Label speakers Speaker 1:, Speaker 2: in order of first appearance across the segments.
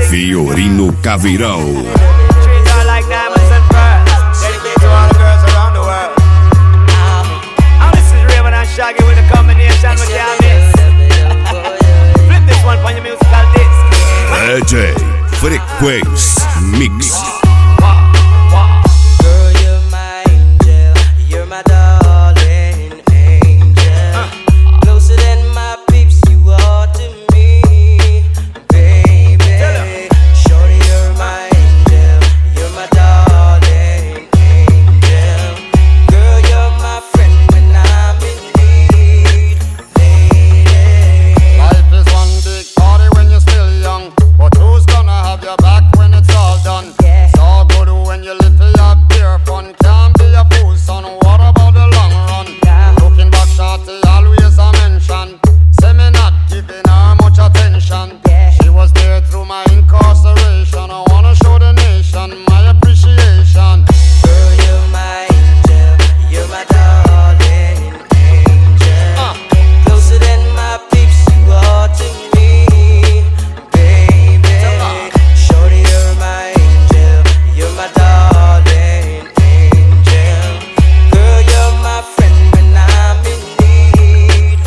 Speaker 1: Fiorino Caveirão.
Speaker 2: Trees are like diamonds and pearls. Dedicated to all the girls around the world. And this is Raven and Shaggy with a combination with your miss. Flip this one for your musical disc.
Speaker 1: DJ Frequência Mix.
Speaker 3: Girl, you're my angel, you're my darling angel. Closer than my peeps, you are to me, baby. Shorty, you're my angel, you're my darling angel. Girl, you're my friend when I'm in need, lady.
Speaker 4: Life is one big party when you're still young, but who's gonna have your back when it's all done?
Speaker 3: Yeah.
Speaker 4: It's all good when you live for your beer fun. Can't be a fool, son. What about the long run?
Speaker 3: Yeah.
Speaker 4: Looking back, shorty, always a mention. Say me not giving her much attention.
Speaker 3: Yeah.
Speaker 4: She was there through my incarceration. I wanna show the nation my appreciation.
Speaker 3: Girl, you're my angel, you're my darling angel. Closer than my peeps, you are to me, baby. Shorty, you're my angel, you're my darling angel. Girl, you're my friend when I'm in need,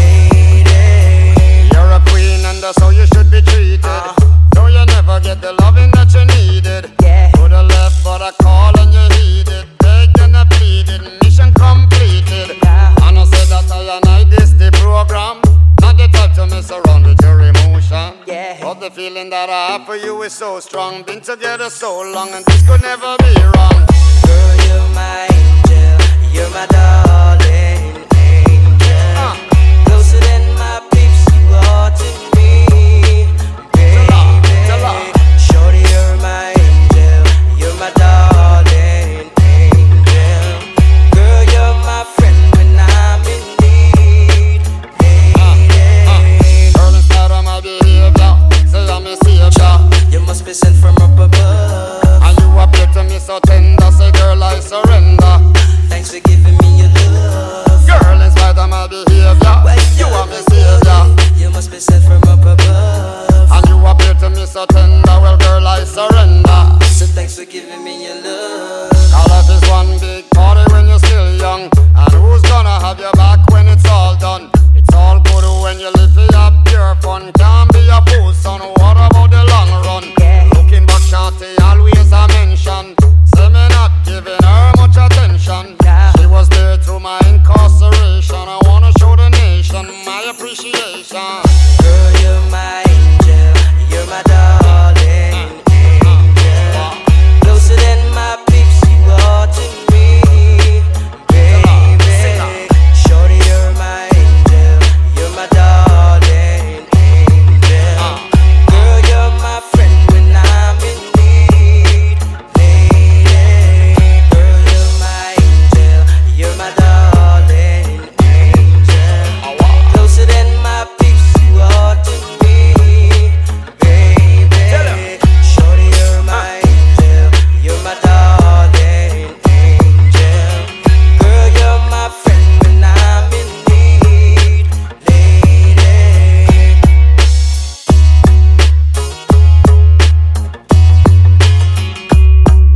Speaker 3: lady.
Speaker 4: You're a queen and that's how you should be treated. Though you never get the loving that you needed.
Speaker 3: Yeah.
Speaker 4: To the left but I call and you heeded. Begged and I pleaded, mission completed. And I said that I and I this the program. Not the type to mess around with your emotion.
Speaker 3: Yeah.
Speaker 4: But the feeling that I have for you is so strong. Been together so long and this could never be wrong.
Speaker 3: Girl, you're my angel, you're my darling